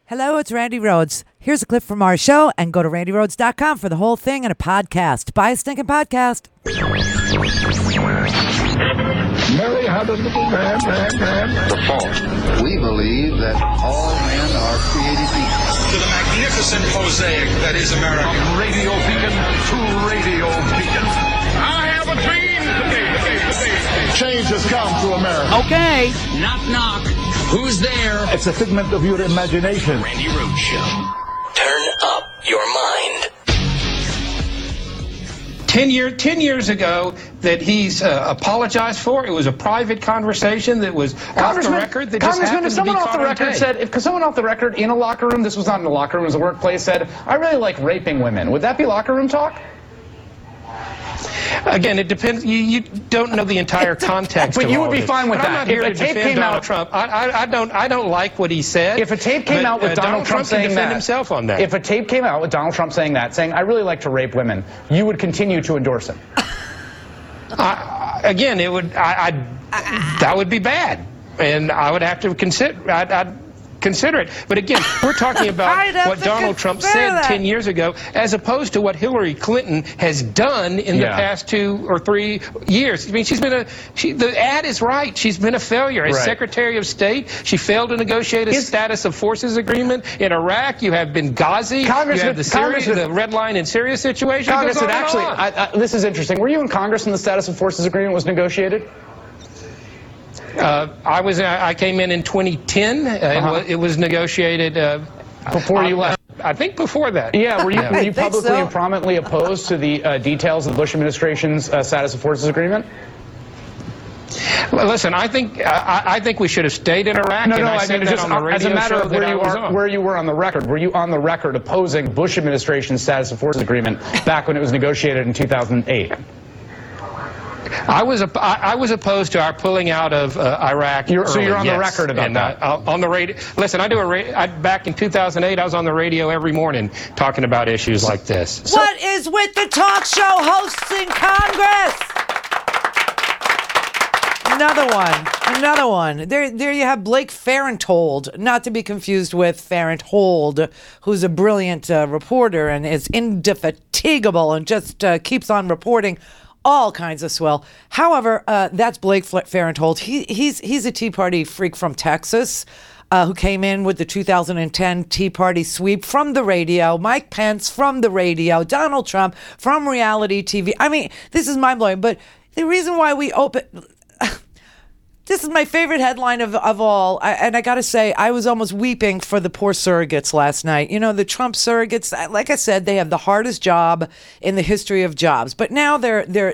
Hello, it's Randy Rhodes. Here's a clip from our show, and go to randyrhodes.com for the whole thing and a podcast. Buy a stinking podcast. Mary had a little lamb. The fault. We believe that all men are created equal. To the magnificent mosaic that is America. From radio beacon to radio beacon. I have a dream today. Change has come to America. Okay. Knock, knock. Who's there? It's a figment of your imagination. Randy Rhodes Show. Turn up your mind. 10 years ago that he's apologized for. It was a private conversation that was off the record. That Congressman, if just happened someone to be off the caught on record tape. said, if someone off the record in a locker room, this was not in a locker room, it was a workplace, said, I really like raping women, would that be locker room talk? Again, it depends. You don't know the entire context. But of you all would be this. fine with But that. I'm not here If to a tape defend came Donald out- Trump. I don't like what he said. If a tape came out with Donald Trump saying can defend that, himself on that. if a tape came out with Donald Trump saying that, saying, I really like to rape women, you would continue to endorse him. Again, it would. That would be bad, and I would have to consider. I'd consider it. But again, we're talking about what Donald Trump said 10 years ago, as opposed to what Hillary Clinton has done in the past 2 or 3 years. I mean, the ad is right. She's been a failure. As Secretary of State, she failed to negotiate a status of forces agreement in Iraq. You have Benghazi. You have the Red Line in Syria situation. Congressman, actually, this is interesting. Were you in Congress when the status of forces agreement was negotiated? I came in 2010. It was negotiated before you left. I think before that. Yeah, were you publicly and prominently opposed to the details of the Bush administration's status of forces agreement? Well, listen, I think we should have stayed in Iraq. No, I mean, just as a matter of where you were on the record. Were you on the record opposing Bush administration's status of forces agreement back when it was negotiated in 2008? I was opposed to our pulling out of Iraq. So you're on the record about that. On the radio. Listen, back in 2008, I was on the radio every morning talking about issues like this. What is with the talk show hosts in Congress? Another one. There you have Blake Farenthold, not to be confused with Farenthold, who's a brilliant reporter and is indefatigable and just keeps on reporting all kinds of swell. However, that's Blake Farenthold. He's a Tea Party freak from Texas who came in with the 2010 Tea Party sweep from the radio. Mike Pence from the radio. Donald Trump from reality TV. I mean, this is mind-blowing. But the reason why we open... This is my favorite headline of all. And I got to say, I was almost weeping for the poor surrogates last night. You know, the Trump surrogates, like I said, they have the hardest job in the history of jobs. But now they're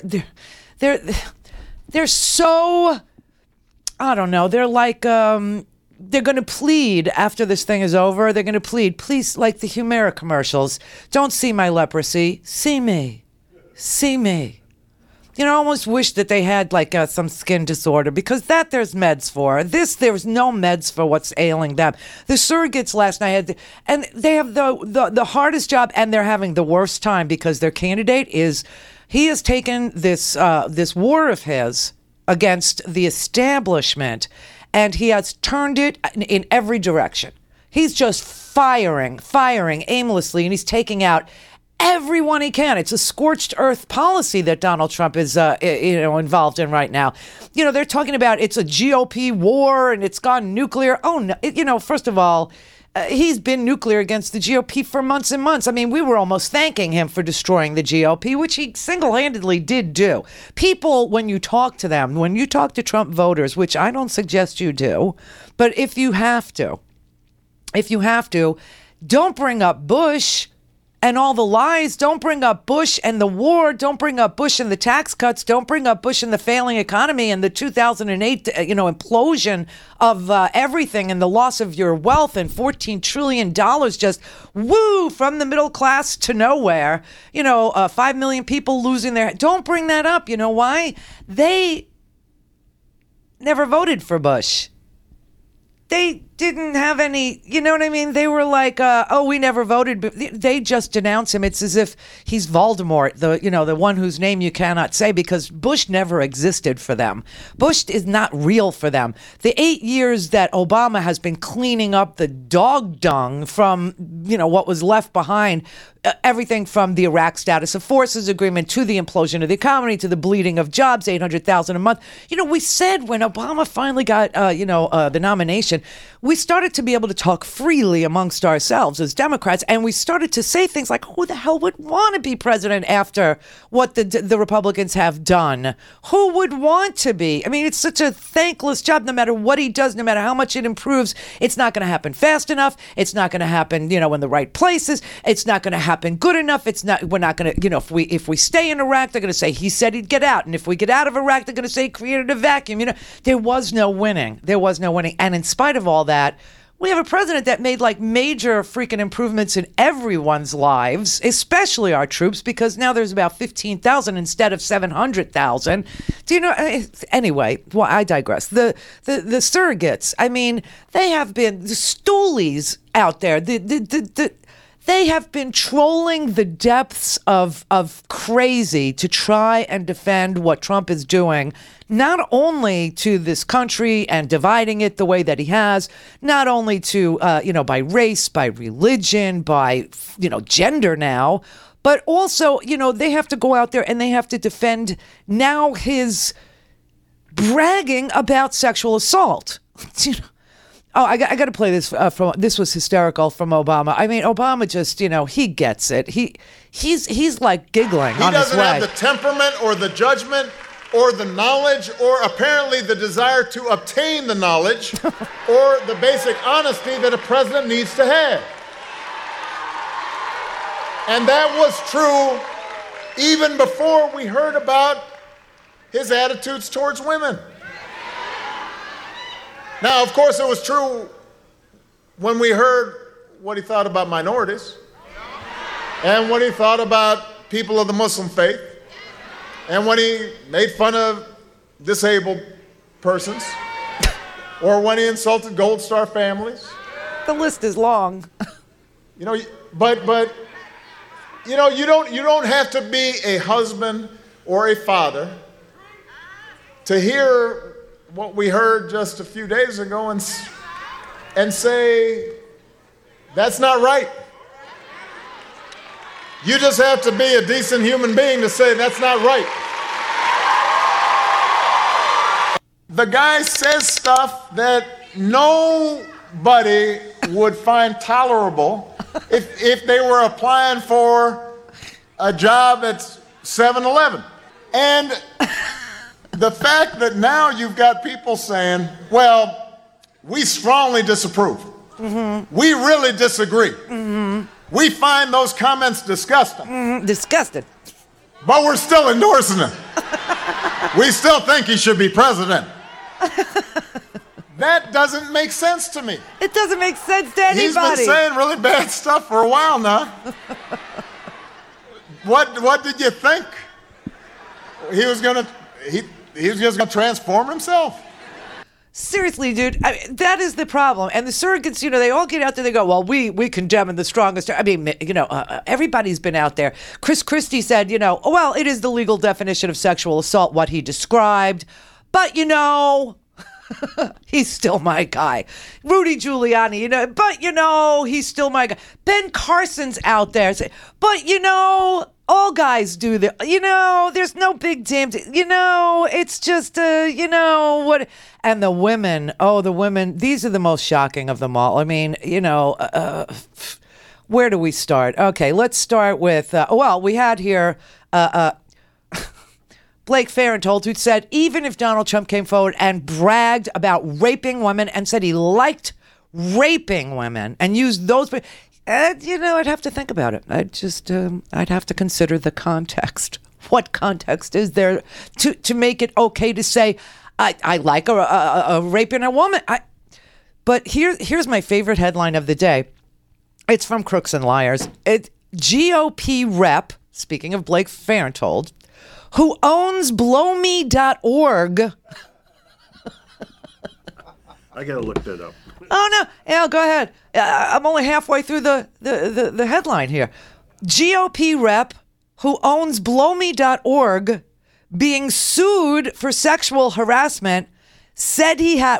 so, I don't know, they're like, they're going to plead after this thing is over. They're going to plead, please, like the Humira commercials, don't see my leprosy, see me, see me. You know, I almost wish that they had like some skin disorder, because that there's meds for. There's no meds for what's ailing them. The surrogates last night and they have the hardest job, and they're having the worst time because their candidate he has taken this war of his against the establishment, and he has turned it in every direction. He's just firing aimlessly, and he's taking out everyone he can. It's a scorched earth policy that Donald Trump is, involved in right now. You know, they're talking about it's a GOP war and it's gone nuclear. Oh, no, first of all, he's been nuclear against the GOP for months and months. I mean, we were almost thanking him for destroying the GOP, which he single-handedly did do. People, when you talk to Trump voters, which I don't suggest you do, but if you have to, don't bring up Bush and all the lies. Don't bring up Bush and the war. Don't bring up Bush and the tax cuts. Don't bring up Bush and the failing economy and the 2008, implosion of everything and the loss of your wealth and $14 trillion just from the middle class to nowhere. 5 million people losing their... Don't bring that up. You know why? They never voted for Bush. They didn't have any, you know what I mean? They were like, oh, we never voted. But they just denounce him. It's as if he's Voldemort, the one whose name you cannot say, because Bush never existed for them. Bush is not real for them. The 8 years that Obama has been cleaning up the dog dung from, what was left behind, everything from the Iraq Status of Forces Agreement to the implosion of the economy to the bleeding of jobs, 800,000 a month. We said when Obama finally got, the nomination, we started to be able to talk freely amongst ourselves as Democrats, and we started to say things like, who the hell would want to be president after what the Republicans have done? Who would want to be? I mean, it's such a thankless job. No matter what he does, no matter how much it improves, it's not going to happen fast enough. It's not going to happen, in the right places. It's not going to happen good enough. We're not going to, if we stay in Iraq, they're going to say he said he'd get out. And if we get out of Iraq, they're going to say he created a vacuum. There was no winning. And in spite of all that, we have a president that made major freaking improvements in everyone's lives, especially our troops, because now there's about 15,000 instead of 700,000. Do you know? Anyway, well, I digress. The surrogates, I mean, they have been the stoolies out there. They have been trolling the depths of crazy to try and defend what Trump is doing, not only to this country and dividing it the way that he has, not only to, by race, by religion, by, gender now, but also, they have to go out there and they have to defend now his bragging about sexual assault. Oh, I got to play this this was hysterical from Obama. I mean, Obama just, he gets it. He's like giggling on his way. He doesn't have the temperament or the judgment or the knowledge or apparently the desire to obtain the knowledge or the basic honesty that a president needs to have. And that was true even before we heard about his attitudes towards women. Now, of course, it was true when we heard what he thought about minorities and what he thought about people of the Muslim faith and when he made fun of disabled persons or when he insulted Gold Star families. The list is long. But you don't have to be a husband or a father to hear what we heard just a few days ago and say, that's not right. You just have to be a decent human being to say that's not right. The guy says stuff that nobody would find tolerable if they were applying for a job at 7-Eleven. And the fact that now you've got people saying, well, we strongly disapprove. Mm-hmm. We really disagree. Mm-hmm. We find those comments disgusting. Mm-hmm. Disgusting. But we're still endorsing him. We still think he should be president. That doesn't make sense to me. It doesn't make sense to anybody. He's been saying really bad stuff for a while now. What did you think? He was just going to transform himself. Seriously, dude, that is the problem. And the surrogates, they all get out there, they go, well, we condemn in the strongest. I mean, everybody's been out there. Chris Christie said, well, it is the legal definition of sexual assault, what he described. But, he's still my guy. Rudy Giuliani, but, he's still my guy. Ben Carson's out there saying, but, all guys do that. There's no big damn, it's just, what. And the women, these are the most shocking of them all. I mean, where do we start? Okay, let's start with, we had here, Blake Farenthold, who said even if Donald Trump came forward and bragged about raping women and said he liked raping women and used those, I'd have to think about it. I'd have to consider the context. What context is there to make it okay to say I like a raping a woman? But here's my favorite headline of the day. It's from Crooks and Liars. GOP rep, speaking of Blake Farenthold, who owns blowme.org. I gotta look that up. Oh no, yeah, go ahead. I'm only halfway through the headline here. GOP rep who owns blowme.org being sued for sexual harassment said he had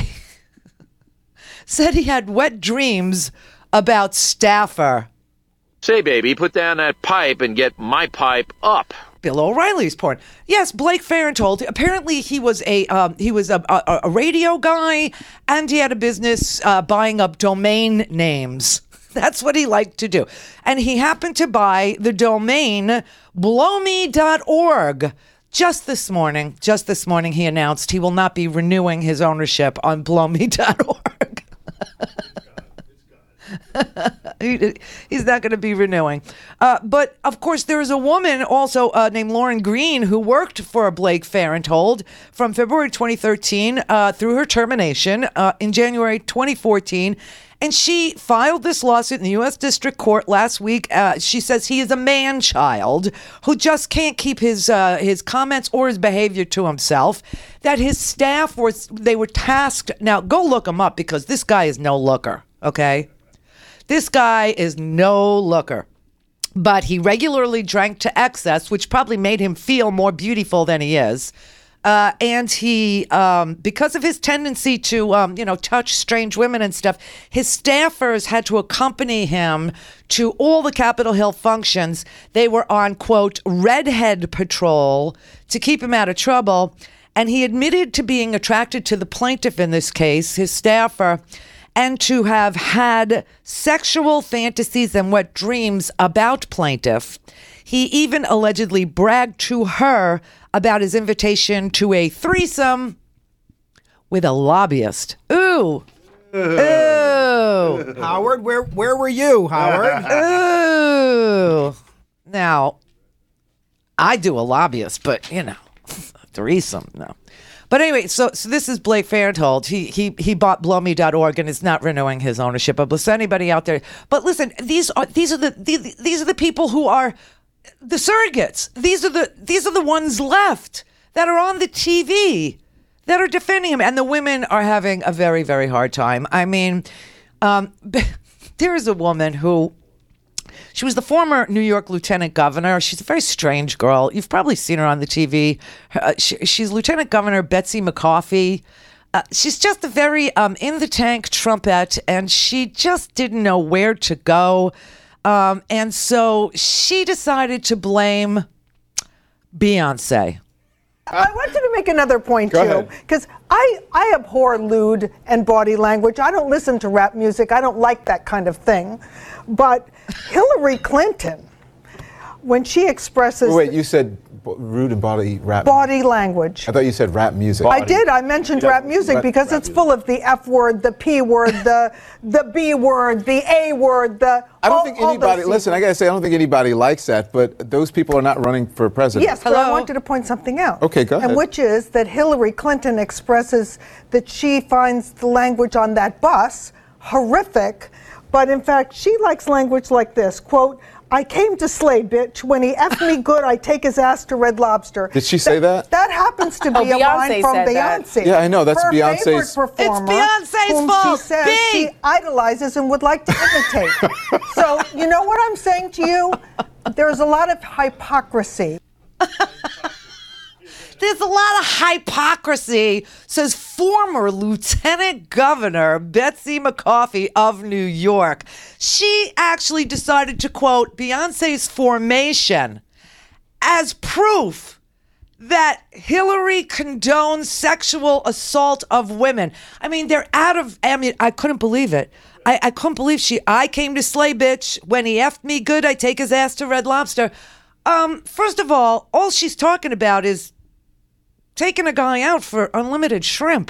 wet dreams about staffer. Say, baby, put down that pipe and get my pipe up. Bill O'Reilly's porn. Yes, Blake Farenthold. Apparently, he was a radio guy, and he had a business buying up domain names. That's what he liked to do, and he happened to buy the domain blowme.org. Just this morning, he announced he will not be renewing his ownership on blowme.org. He's not going to be renewing. But, of course, there is a woman also named Lauren Green who worked for Blake Farenthold from February 2013 through her termination in January 2014. And she filed this lawsuit in the U.S. District Court last week. She says he is a man-child who just can't keep his comments or his behavior to himself, that his staff were tasked. Now, go look him up because this guy is no looker, okay? This guy is no looker, but he regularly drank to excess, which probably made him feel more beautiful than he is. And he, because of his tendency to, touch strange women and stuff, his staffers had to accompany him to all the Capitol Hill functions. They were on, quote, redhead patrol to keep him out of trouble. And he admitted to being attracted to the plaintiff in this case, his staffer, and to have had sexual fantasies and wet dreams about plaintiff. He even allegedly bragged to her about his invitation to a threesome with a lobbyist. Ooh. Ooh. Howard, where were you, Howard? Ooh. Now, I do a lobbyist, but, threesome, no. But anyway, so this is Blake Farenthold. He bought blowme.org and is not renewing his ownership of this. Anybody out there? But listen, these are the people who are the surrogates. These are the ones left that are on the TV that are defending him, and the women are having a very, very hard time. I mean, there is a woman who. She was the former New York lieutenant governor. She's a very strange girl. You've probably seen her on the TV. She's Lieutenant Governor Betsy McCarthy. She's just a very in-the-tank Trumpette, and she just didn't know where to go. And so she decided to blame Beyonce. I wanted to make another point, too, because I abhor lewd and body language. I don't listen to rap music. I don't like that kind of thing. But Hillary Clinton, when she expresses... Wait, you said rude and body rap? Body language. I thought you said rap music. I did. I mentioned rap music because it's full of the F word, the P word, the B word, the A word, the... I don't think anybody... Listen, I got to say, I don't think anybody likes that, but those people are not running for president. Yes, but I wanted to point something out. Okay, go ahead. And which is that Hillary Clinton expresses that she finds the language on that bus horrific, but in fact, she likes language like this, quote, I came to slay, bitch. When he effed me good, I take his ass to Red Lobster. Did she say that? That happens to be a line from Beyonce. Yeah, I know. That's Beyonce's. Performer, it's Beyonce's whom fault. She says she idolizes and would like to imitate. So, you know what I'm saying to you? There's a lot of hypocrisy. There's a lot of hypocrisy, says former Lieutenant Governor Betsy McCarthy of New York. She actually decided to quote Beyonce's Formation as proof that Hillary condones sexual assault of women. I mean, I couldn't believe it. I couldn't believe I came to slay, bitch. When he effed me good, I take his ass to Red Lobster. First of all she's talking about is taking a guy out for unlimited shrimp.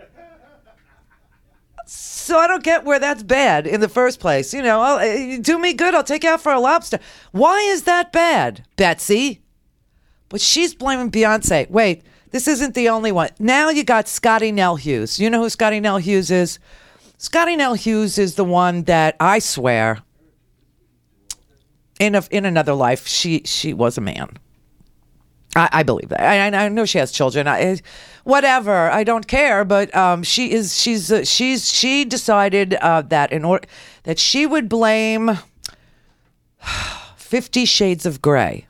So I don't get where that's bad in the first place. Do me good, I'll take you out for a lobster. Why is that bad, Betsy? But she's blaming Beyonce. Wait, this isn't the only one. Now you got Scotty Nell Hughes. You know who Scotty Nell Hughes is? Scotty Nell Hughes is the one that I swear in another life she was a man. I believe that. I know she has children. Whatever. I don't care. But she decided that she would blame 50 Shades of Grey.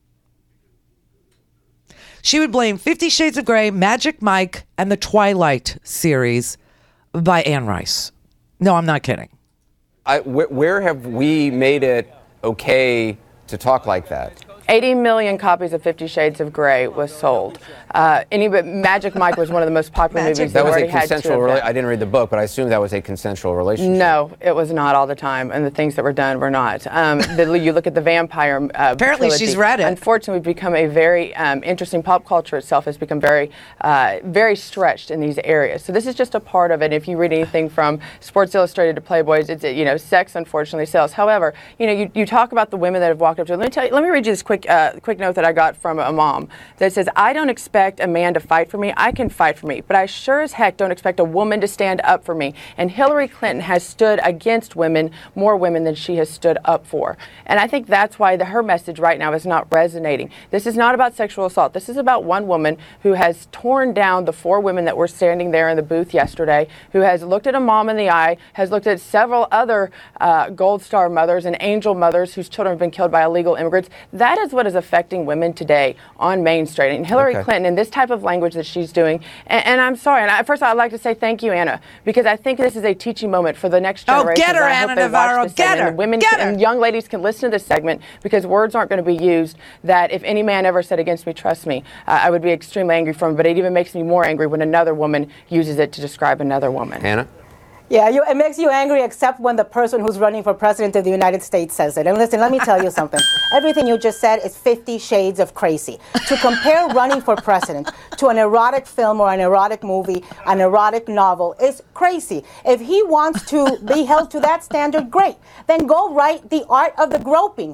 She would blame 50 Shades of Grey, Magic Mike, and the Twilight series by Anne Rice. No, I'm not kidding. Where have we made it okay to talk like that? 80 million copies of 50 Shades of Grey was sold. Magic Mike was one of the most popular movies that already had two. I didn't read the book, but I assume that was a consensual relationship. No, it was not all the time, and the things that were done were not. You look at the vampire apparently trilogy. She's read it. Unfortunately, we've become a very interesting pop culture itself has become very, very stretched in these areas. So this is just a part of it. If you read anything from Sports Illustrated to Playboys, it's sex unfortunately sells. However, you talk about the women that have walked up to. Let me read you this quick note that I got from a mom that says, "I don't expect a man to fight for me. I can fight for me, but I sure as heck don't expect a woman to stand up for me." And Hillary Clinton has stood against women, more women than she has stood up for. And I think that's why her message right now is not resonating. This is not about sexual assault. This is about one woman who has torn down the 4 women that were standing there in the booth yesterday, who has looked at a mom in the eye, has looked at several other Gold Star mothers and angel mothers whose children have been killed by illegal immigrants. That is what is affecting women today on Main Street. And Hillary Clinton, and this type of language that she's doing, and I'm sorry, and first of all, I'd like to say thank you, Anna, because I think this is a teaching moment for the next generation. Oh, get her, Anna Navarro, get her. Women and young ladies can listen to this segment because words aren't going to be used that if any man ever said against me, trust me, I would be extremely angry from it, but it even makes me more angry when another woman uses it to describe another woman. Anna? Yeah, it makes you angry except when the person who's running for president of the United States says it. And listen, let me tell you something. Everything you just said is 50 Shades of crazy. To compare running for president to an erotic film or an erotic movie, an erotic novel, is crazy. If he wants to be held to that standard, great. Then go write The Art of the Groping.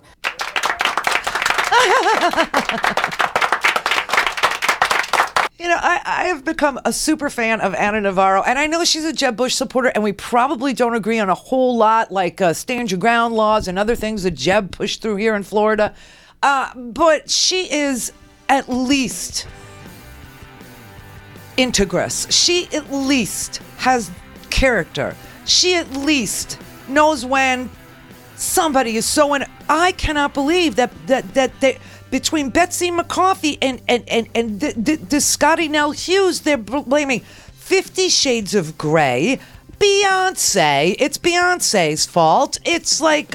I have become a super fan of Anna Navarro, and I know she's a Jeb Bush supporter, and we probably don't agree on a whole lot, like stand your ground laws and other things that Jeb pushed through here in Florida. But she is at least integrous. She at least has character. She at least knows when somebody is so I cannot believe that they, between Betsy McCarthy and the Scotty Nell Hughes, they're blaming 50 Shades of Grey, Beyonce. It's Beyonce's fault. It's like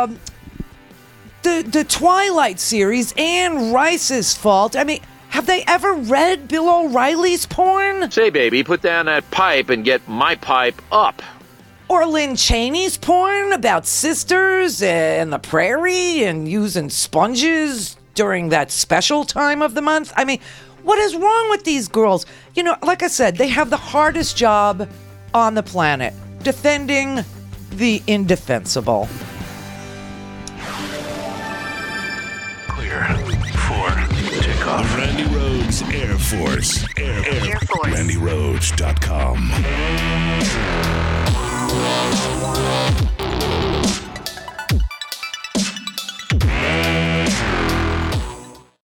the Twilight series, Anne Rice's fault. I mean, have they ever read Bill O'Reilly's porn? Say, baby, put down that pipe and get my pipe up. Or Lynn Cheney's porn about sisters and the prairie and using sponges during that special time of the month. I mean, what is wrong with these girls? Like I said, they have the hardest job on the planet, defending the indefensible. Clear for takeoff. Randy Rhoads Air Force. Air Force. RandyRhoads.com.